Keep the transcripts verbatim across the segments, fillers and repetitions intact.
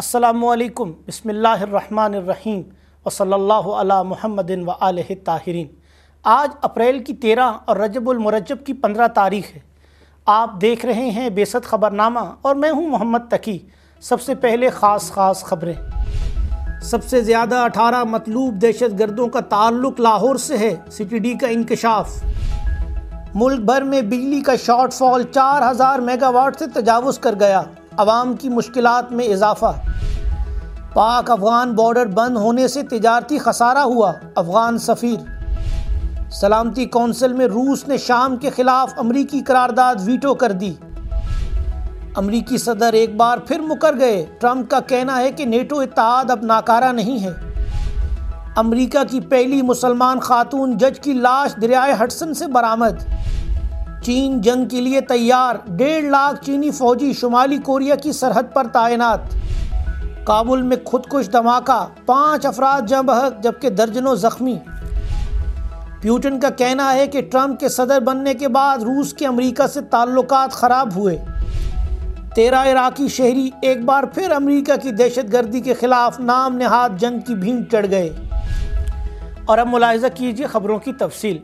السلام علیکم، بسم اللہ الرحمن الرحیم وصلی اللہ علی محمد و آلہ الطاہرین۔ آج اپریل کی تیرہ اور رجب المرجب کی پندرہ تاریخ ہے۔ آپ دیکھ رہے ہیں بیست خبرنامہ اور میں ہوں محمد تقی۔ سب سے پہلے خاص خاص خبریں۔ سب سے زیادہ اٹھارہ مطلوب دہشت گردوں کا تعلق لاہور سے ہے، سی ٹی ڈی کا انکشاف۔ ملک بھر میں بجلی کا شارٹ فال چار ہزار میگا واٹ سے تجاوز کر گیا، عوام کی مشکلات میں اضافہ۔ پاک افغان بارڈر بند ہونے سے تجارتی خسارہ ہوا، افغان سفیر۔ سلامتی کونسل میں روس نے شام کے خلاف امریکی قرارداد ویٹو کر دی۔ امریکی صدر ایک بار پھر مکر گئے، ٹرمپ کا کہنا ہے کہ نیٹو اتحاد اب ناکارہ نہیں ہے۔ امریکہ کی پہلی مسلمان خاتون جج کی لاش دریائے ہڈسن سے برآمد۔ چین جنگ کے لیے تیار، ڈیڑھ لاکھ چینی فوجی شمالی کوریا کی سرحد پر تعینات۔ کابل میں خودکش دھماکہ، پانچ افراد جاں بحق جبکہ درجنوں زخمی۔ پیوٹن کا کہنا ہے کہ ٹرمپ کے صدر بننے کے بعد روس کے امریکہ سے تعلقات خراب ہوئے۔ تیرہ عراقی شہری ایک بار پھر امریکہ کی دہشت گردی کے خلاف نام نہاد جنگ کی بھینٹ چڑھ گئے۔ اور اب ملاحظہ کیجیے خبروں کی تفصیل۔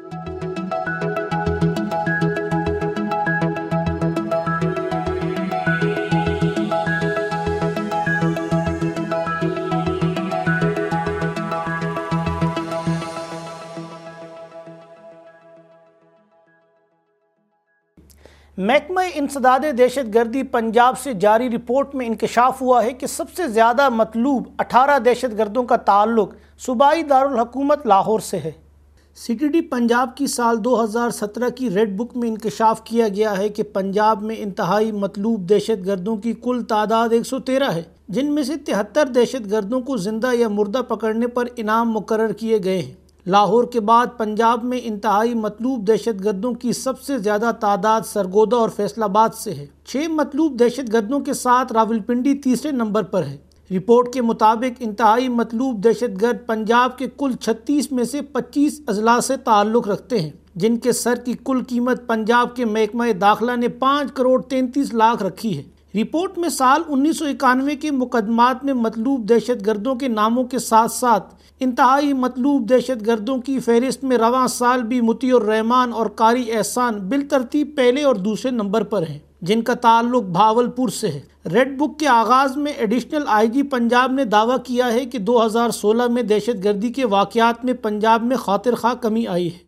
محکمہ انسداد دہشت گردی پنجاب سے جاری رپورٹ میں انکشاف ہوا ہے کہ سب سے زیادہ مطلوب اٹھارہ دہشت گردوں کا تعلق صوبائی دارالحکومت لاہور سے ہے۔ سی ٹی ڈی پنجاب کی سال دو ہزار سترہ کی ریڈ بک میں انکشاف کیا گیا ہے کہ پنجاب میں انتہائی مطلوب دہشت گردوں کی کل تعداد ایک سو تیرہ ہے، جن میں سے تہتر دہشت گردوں کو زندہ یا مردہ پکڑنے پر انعام مقرر کیے گئے ہیں۔ لاہور کے بعد پنجاب میں انتہائی مطلوب دہشت گردوں کی سب سے زیادہ تعداد سرگودا اور فیصل آباد سے ہے۔ چھ مطلوب دہشت گردوں کے ساتھ راولپنڈی تیسرے نمبر پر ہے۔ رپورٹ کے مطابق انتہائی مطلوب دہشت گرد پنجاب کے کل چھتیس میں سے پچیس اضلاع سے تعلق رکھتے ہیں، جن کے سر کی کل قیمت پنجاب کے محکمہ داخلہ نے پانچ کروڑ تینتیس لاکھ رکھی ہے۔ رپورٹ میں سال انیس سو اکانوے کے مقدمات میں مطلوب دہشت گردوں کے ناموں کے ساتھ ساتھ انتہائی مطلوب دہشت گردوں کی فہرست میں رواں سال بھی مطیع الرحمان اور قاری احسان بالترتیب پہلے اور دوسرے نمبر پر ہیں، جن کا تعلق بھاولپور سے ہے۔ ریڈ بک کے آغاز میں ایڈیشنل آئی جی پنجاب نے دعویٰ کیا ہے کہ دو ہزار سولہ میں دہشت گردی کے واقعات میں پنجاب میں خاطر خواہ کمی آئی ہے۔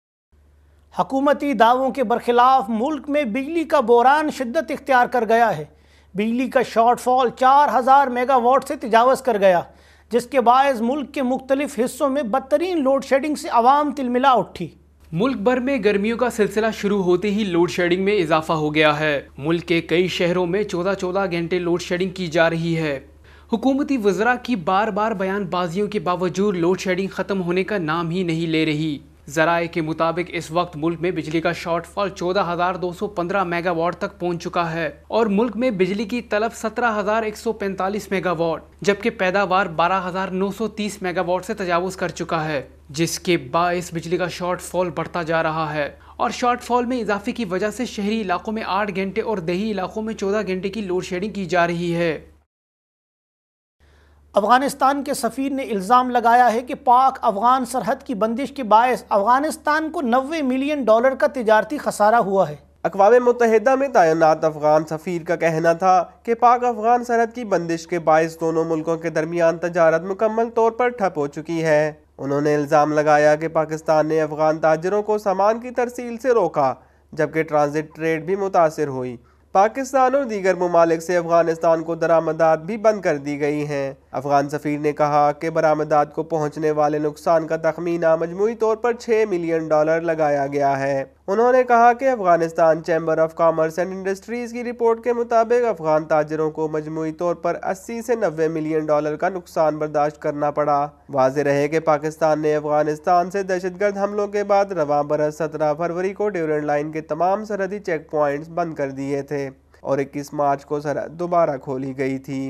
حکومتی دعووں کے برخلاف ملک میں بجلی کا بحران شدت اختیار کر گیا ہے۔ بجلی کا شارٹ فال چار ہزار میگا واٹ سے تجاوز کر گیا، جس کے باعث ملک کے مختلف حصوں میں بدترین لوڈ شیڈنگ سے عوام تلملا اٹھی۔ ملک بھر میں گرمیوں کا سلسلہ شروع ہوتے ہی لوڈ شیڈنگ میں اضافہ ہو گیا ہے۔ ملک کے کئی شہروں میں چودہ چودہ گھنٹے لوڈ شیڈنگ کی جا رہی ہے۔ حکومتی وزراء کی بار بار بیان بازیوں کے باوجود لوڈ شیڈنگ ختم ہونے کا نام ہی نہیں لے رہی۔ ذرائع کے مطابق اس وقت ملک میں بجلی کا شارٹ فال چودہ ہزار دو سو پندرہ میگا واٹ تک پہنچ چکا ہے اور ملک میں بجلی کی طلب سترہ ہزار ایک سو پینتالیس میگا واٹ جبکہ پیداوار بارہ ہزار نو سو تیس میگا واٹ سے تجاوز کر چکا ہے، جس کے باعث بجلی کا شارٹ فال بڑھتا جا رہا ہے۔ اور شارٹ فال میں اضافے کی وجہ سے شہری علاقوں میں آٹھ گھنٹے اور دیہی علاقوں میں چودہ گھنٹے کی لوڈ شیڈنگ کی جا رہی ہے۔ افغانستان کے سفیر نے الزام لگایا ہے کہ پاک افغان سرحد کی بندش کے باعث افغانستان کو نوے ملین ڈالر کا تجارتی خسارہ ہوا ہے۔ اقوام متحدہ میں تعینات افغان سفیر کا کہنا تھا کہ پاک افغان سرحد کی بندش کے باعث دونوں ملکوں کے درمیان تجارت مکمل طور پر ٹھپ ہو چکی ہے۔ انہوں نے الزام لگایا کہ پاکستان نے افغان تاجروں کو سامان کی ترسیل سے روکا، جبکہ ٹرانزٹ ٹریڈ بھی متاثر ہوئی۔ پاکستان اور دیگر ممالک سے افغانستان کو درآمدات بھی بند کر دی گئی ہیں۔ افغان سفیر نے کہا کہ برآمدات کو پہنچنے والے نقصان کا تخمینہ مجموعی طور پر چھ ملین ڈالر لگایا گیا ہے۔ انہوں نے کہا کہ Afghanistan chamber of commerce and industries کی رپورٹ کے مطابق افغان تاجروں کو مجموعی طور پر اسی سے نوے ملین ڈالر کا نقصان برداشت کرنا پڑا۔ واضح رہے کہ پاکستان نے افغانستان سے دہشت گرد حملوں کے بعد رواں برس سترہ فروری کو ڈیورنڈ لائن کے تمام سرحدی چیک پوائنٹس بند کر دیے تھے اور اکیس مارچ کو سرحد دوبارہ کھولی گئی تھی۔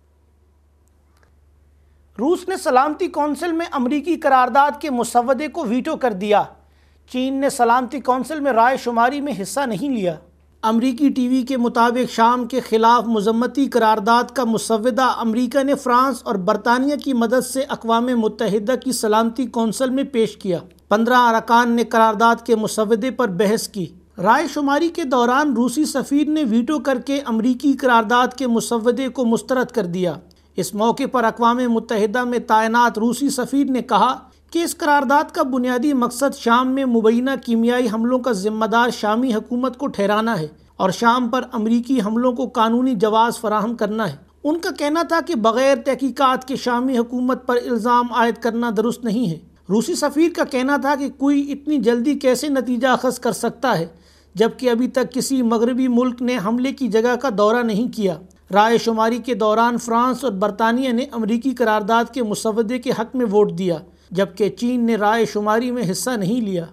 روس نے سلامتی کونسل میں امریکی قرارداد کے مسودے کو ویٹو کر دیا۔ چین نے سلامتی کونسل میں رائے شماری میں حصہ نہیں لیا۔ امریکی ٹی وی کے مطابق شام کے خلاف مذمتی قرارداد کا مسودہ امریکہ نے فرانس اور برطانیہ کی مدد سے اقوام متحدہ کی سلامتی کونسل میں پیش کیا۔ پندرہ ارکان نے قرارداد کے مسودے پر بحث کی۔ رائے شماری کے دوران روسی سفیر نے ویٹو کر کے امریکی قرارداد کے مسودے کو مسترد کر دیا۔ اس موقع پر اقوام متحدہ میں تعینات روسی سفیر نے کہا کہ اس قرارداد کا بنیادی مقصد شام میں مبینہ کیمیائی حملوں کا ذمہ دار شامی حکومت کو ٹھہرانا ہے اور شام پر امریکی حملوں کو قانونی جواز فراہم کرنا ہے۔ ان کا کہنا تھا کہ بغیر تحقیقات کے شامی حکومت پر الزام عائد کرنا درست نہیں ہے۔ روسی سفیر کا کہنا تھا کہ کوئی اتنی جلدی کیسے نتیجہ اخذ کر سکتا ہے جبکہ ابھی تک کسی مغربی ملک نے حملے کی جگہ کا دورہ نہیں کیا۔ رائے شماری کے دوران فرانس اور برطانیہ نے امریکی قرارداد کے مسودے کے حق میں ووٹ دیا جبکہ چین نے رائے شماری میں حصہ نہیں لیا۔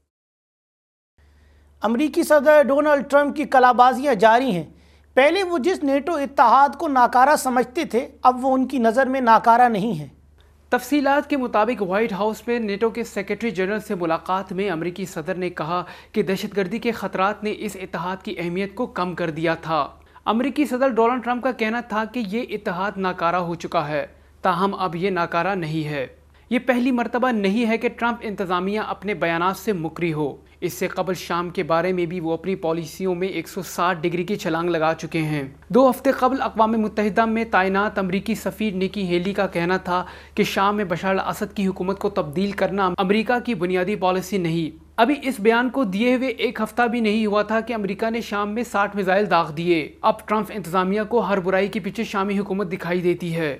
امریکی صدر ڈونلڈ ٹرمپ کی کلابازیاں جاری ہیں۔ پہلے وہ جس نیٹو اتحاد کو ناکارہ سمجھتے تھے اب وہ ان کی نظر میں ناکارہ نہیں ہیں۔ تفصیلات کے مطابق وائٹ ہاؤس میں نیٹو کے سیکرٹری جنرل سے ملاقات میں امریکی صدر نے کہا کہ دہشت گردی کے خطرات نے اس اتحاد کی اہمیت کو کم کر دیا تھا۔ امریکی صدر ڈونلڈ ٹرمپ کا کہنا تھا کہ یہ اتحاد ناکارہ ہو چکا ہے، تاہم اب یہ ناکارہ نہیں ہے۔ یہ پہلی مرتبہ نہیں ہے کہ ٹرمپ انتظامیہ اپنے بیانات سے مکری ہو۔ اس سے قبل شام کے بارے میں بھی وہ اپنی پالیسیوں میں ایک سو ساٹھ ڈگری کی چھلانگ لگا چکے ہیں۔ دو ہفتے قبل اقوام متحدہ میں تعینات امریکی سفیر نکی ہیلی کا کہنا تھا کہ شام میں بشار الاسد کی حکومت کو تبدیل کرنا امریکہ کی بنیادی پالیسی نہیں۔ ابھی اس بیان کو دیے ہوئے ایک ہفتہ بھی نہیں ہوا تھا کہ امریکہ نے شام میں ساٹھ میزائل داغ دیے۔ اب ٹرمپ انتظامیہ کو ہر برائی کے پیچھے شامی حکومت دکھائی دیتی ہے۔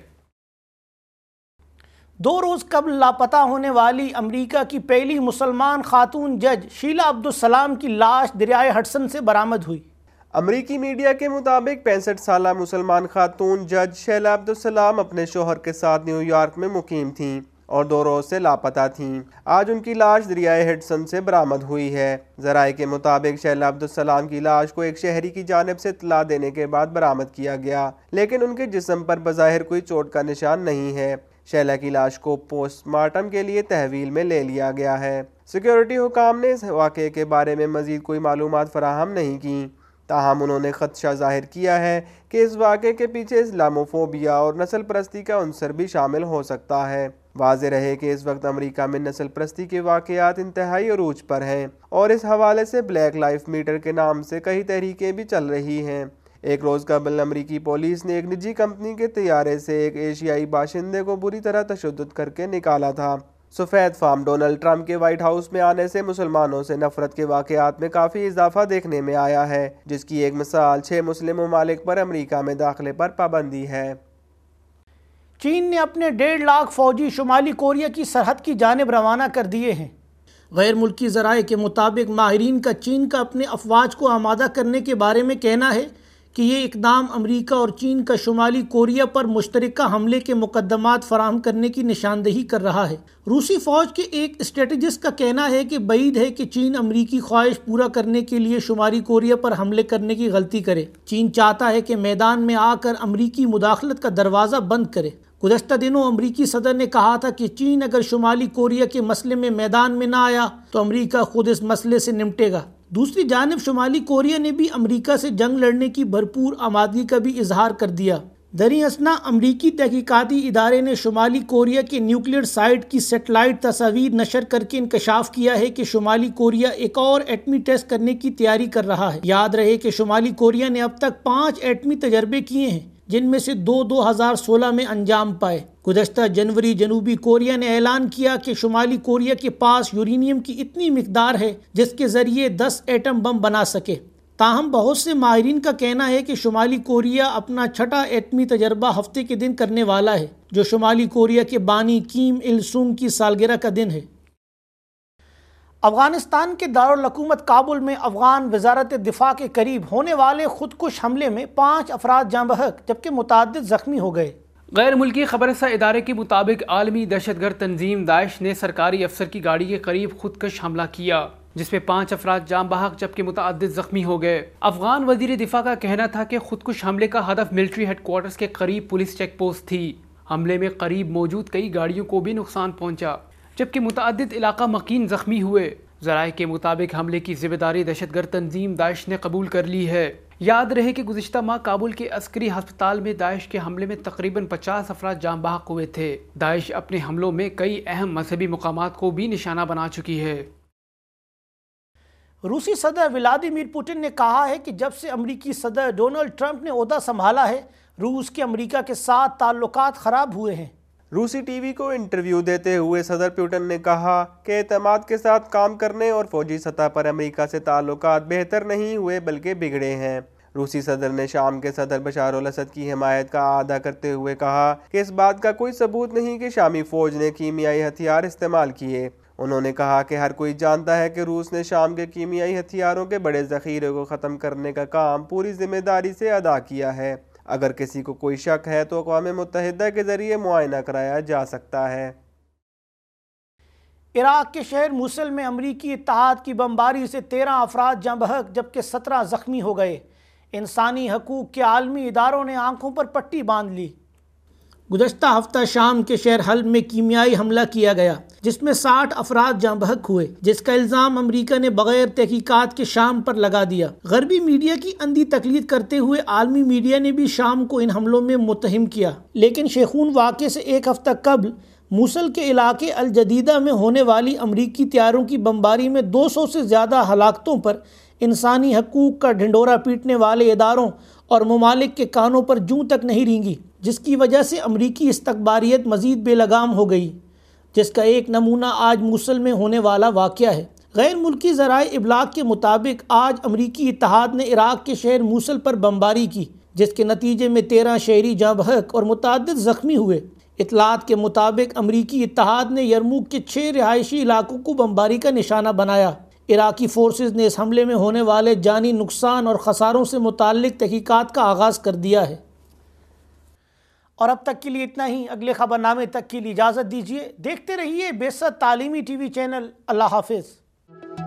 دو روز قبل لاپتہ ہونے والی امریکہ کی پہلی مسلمان خاتون جج شیلا عبدالسلام کی لاش دریائے ہڈسن سے برآمد ہوئی۔ امریکی میڈیا کے مطابق پینسٹھ سالہ مسلمان خاتون جج شیلا عبدالسلام اپنے شوہر کے ساتھ نیو یارک میں مقیم تھیں اور دو روز سے لاپتہ تھیں۔ آج ان کی لاش دریائے ہڈسن سے برآمد ہوئی ہے۔ ذرائع کے مطابق شیلا عبدالسلام کی لاش کو ایک شہری کی جانب سے اطلاع دینے کے بعد برآمد کیا گیا، لیکن ان کے جسم پر بظاہر کوئی چوٹ کا نشان نہیں ہے۔ شیلا کی لاش کو پوسٹ مارٹم کے لیے تحویل میں لے لیا گیا ہے۔ سیکیورٹی حکام نے اس واقعے کے بارے میں مزید کوئی معلومات فراہم نہیں کی، تاہم انہوں نے خدشہ ظاہر کیا ہے کہ اس واقعے کے پیچھے اسلاموفوبیا اور نسل پرستی کا عنصر بھی شامل ہو سکتا ہے۔ واضح رہے کہ اس وقت امریکہ میں نسل پرستی کے واقعات انتہائی عروج پر ہیں اور اس حوالے سے بلیک لائف میٹر کے نام سے کئی تحریکیں بھی چل رہی ہیں۔ ایک روز قبل امریکی پولیس نے ایک نجی کمپنی کے طیارے سے ایک ایشیائی باشندے کو بری طرح تشدد کر کے نکالا تھا۔ سفید فام ڈونلڈ ٹرمپ کے وائٹ ہاؤس میں آنے سے مسلمانوں سے نفرت کے واقعات میں کافی اضافہ دیکھنے میں آیا ہے، جس کی ایک مثال چھ مسلم ممالک پر امریکہ میں داخلے پر پابندی ہے۔ چین نے اپنے ڈیڑھ لاکھ فوجی شمالی کوریا کی سرحد کی جانب روانہ کر دیے ہیں۔ غیر ملکی ذرائع کے مطابق ماہرین کا چین کا اپنے افواج کو آمادہ کرنے کے بارے میں کہنا ہے کہ یہ اقدام امریکہ اور چین کا شمالی کوریا پر مشترکہ حملے کے مقدمات فراہم کرنے کی نشاندہی کر رہا ہے۔ روسی فوج کے ایک اسٹریٹجسٹ کا کہنا ہے کہ بعید ہے کہ چین امریکی خواہش پورا کرنے کے لیے شمالی کوریا پر حملے کرنے کی غلطی کرے۔ چین چاہتا ہے کہ میدان میں آ کر امریکی مداخلت کا دروازہ بند کرے۔ گزشتہ دنوں امریکی صدر نے کہا تھا کہ چین اگر شمالی کوریا کے مسئلے میں میدان میں نہ آیا تو امریکہ خود اس مسئلے سے نمٹے گا۔ دوسری جانب شمالی کوریا نے بھی امریکہ سے جنگ لڑنے کی بھرپور آمادگی کا بھی اظہار کر دیا۔ دریں اثنا امریکی تحقیقاتی ادارے نے شمالی کوریا کے نیوکلیئر سائٹ کی سیٹلائٹ تصاویر نشر کر کے انکشاف کیا ہے کہ شمالی کوریا ایک اور ایٹمی ٹیسٹ کرنے کی تیاری کر رہا ہے۔ یاد رہے کہ شمالی کوریا نے اب تک پانچ ایٹمی تجربے کیے ہیں، جن میں سے دو دو ہزار سولہ میں انجام پائے۔ گزشتہ جنوری جنوبی کوریا نے اعلان کیا کہ شمالی کوریا کے پاس یورینیم کی اتنی مقدار ہے جس کے ذریعے دس ایٹم بم بنا سکے۔ تاہم بہت سے ماہرین کا کہنا ہے کہ شمالی کوریا اپنا چھٹا ایٹمی تجربہ ہفتے کے دن کرنے والا ہے، جو شمالی کوریا کے بانی کیم il سونگ کی سالگرہ کا دن ہے۔ افغانستان کے دارالحکومت کابل میں افغان وزارت دفاع کے قریب ہونے والے خودکش حملے میں پانچ افراد جاں بحق جبکہ متعدد زخمی ہو گئے۔ غیر ملکی خبر رساں ادارے کے مطابق عالمی دہشت گرد تنظیم داعش نے سرکاری افسر کی گاڑی کے قریب خودکش حملہ کیا، جس میں پانچ افراد جاں بحق جبکہ متعدد زخمی ہو گئے۔ افغان وزیر دفاع کا کہنا تھا کہ خودکش حملے کا ہدف ملٹری ہیڈ کوارٹرز کے قریب پولیس چیک پوسٹ تھی۔ حملے میں قریب موجود کئی گاڑیوں کو بھی نقصان پہنچا، جبکہ متعدد علاقہ مکین زخمی ہوئے۔ ذرائع کے مطابق حملے کی ذمہ داری دہشت گرد تنظیم داعش نے قبول کر لی ہے۔ یاد رہے کہ گزشتہ ماہ کابل کے عسکری ہسپتال میں داعش کے حملے میں تقریباً پچاس افراد جاں بحق ہوئے تھے۔ داعش اپنے حملوں میں کئی اہم مذہبی مقامات کو بھی نشانہ بنا چکی ہے۔ روسی صدر ولادیمیر پوٹن نے کہا ہے کہ جب سے امریکی صدر ڈونلڈ ٹرمپ نے عہدہ سنبھالا ہے، روس کے امریکہ کے ساتھ تعلقات خراب ہوئے ہیں۔ روسی ٹی وی کو انٹرویو دیتے ہوئے صدر پوٹن نے کہا کہ اعتماد کے ساتھ کام کرنے اور فوجی سطح پر امریکہ سے تعلقات بہتر نہیں ہوئے بلکہ بگڑے ہیں۔ روسی صدر نے شام کے صدر بشار الاسد کی حمایت کا اعادہ کرتے ہوئے کہا کہ اس بات کا کوئی ثبوت نہیں کہ شامی فوج نے کیمیائی ہتھیار استعمال کیے۔ انہوں نے کہا کہ ہر کوئی جانتا ہے کہ روس نے شام کے کیمیائی ہتھیاروں کے بڑے ذخیرے کو ختم کرنے کا کام پوری ذمہ داری سے ادا کیا ہے۔ اگر کسی کو کوئی شک ہے تو اقوام متحدہ کے ذریعے معائنہ کرایا جا سکتا ہے۔ عراق کے شہر موصل میں امریکی اتحاد کی بمباری سے تیرہ افراد جاں بحق جبکہ سترہ زخمی ہو گئے۔ انسانی حقوق کے عالمی اداروں نے آنکھوں پر پٹی باندھ لی۔ گزشتہ ہفتہ شام کے شہر حلب میں کیمیائی حملہ کیا گیا جس میں ساٹھ افراد جاں بحق ہوئے، جس کا الزام امریکہ نے بغیر تحقیقات کے شام پر لگا دیا۔ غربی میڈیا کی اندھی تقلید کرتے ہوئے عالمی میڈیا نے بھی شام کو ان حملوں میں متہم کیا، لیکن شیخون واقعے سے ایک ہفتہ قبل موصل کے علاقے الجدیدہ میں ہونے والی امریکی طیاروں کی بمباری میں دو سو سے زیادہ ہلاکتوں پر انسانی حقوق کا ڈھنڈورا پیٹنے والے اداروں اور ممالک کے کانوں پر جوں تک نہیں رینگی، جس کی وجہ سے امریکی استکباریت مزید بے لگام ہو گئی، جس کا ایک نمونہ آج موصل میں ہونے والا واقعہ ہے۔ غیر ملکی ذرائع ابلاغ کے مطابق آج امریکی اتحاد نے عراق کے شہر موصل پر بمباری کی، جس کے نتیجے میں تیرہ شہری جاں بحق اور متعدد زخمی ہوئے۔ اطلاعات کے مطابق امریکی اتحاد نے یرموک کے چھ رہائشی علاقوں کو بمباری کا نشانہ بنایا۔ عراقی فورسز نے اس حملے میں ہونے والے جانی نقصان اور خساروں سے متعلق تحقیقات کا آغاز کر دیا ہے۔ اور اب تک کے لیے اتنا ہی۔ اگلے خبر نامے تک کے لیے اجازت دیجیے۔ دیکھتے رہیے بیست تعلیمی ٹی وی چینل۔ اللہ حافظ۔